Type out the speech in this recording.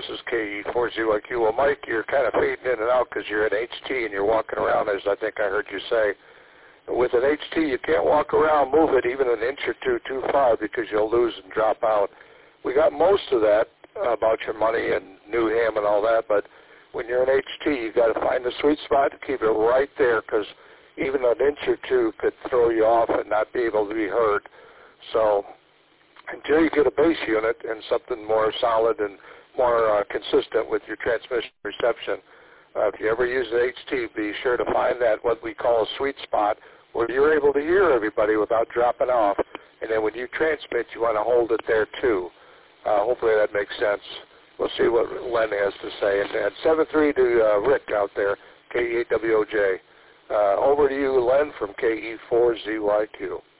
this is KE4ZYQ. Well, Mike, you're kind of fading in and out because you're at HT and you're walking around, as I think I heard you say. With an HT, you can't walk around, move it even an inch or two too far because you'll lose and drop out. We got most of that about your money and new ham and all that, but when you're an HT, you got to find the sweet spot to keep it right there because even an inch or two could throw you off and not be able to be heard. So until you get a base unit and something more solid and more consistent with your transmission reception, if you ever use an HT, be sure to find that what we call a sweet spot where you're able to hear everybody without dropping off. And then when you transmit, you want to hold it there too. Hopefully that makes sense. We'll see what Len has to say. And 7-3 to Rick out there, KE8WOJ. Over to you, Len, from KE4ZYQ.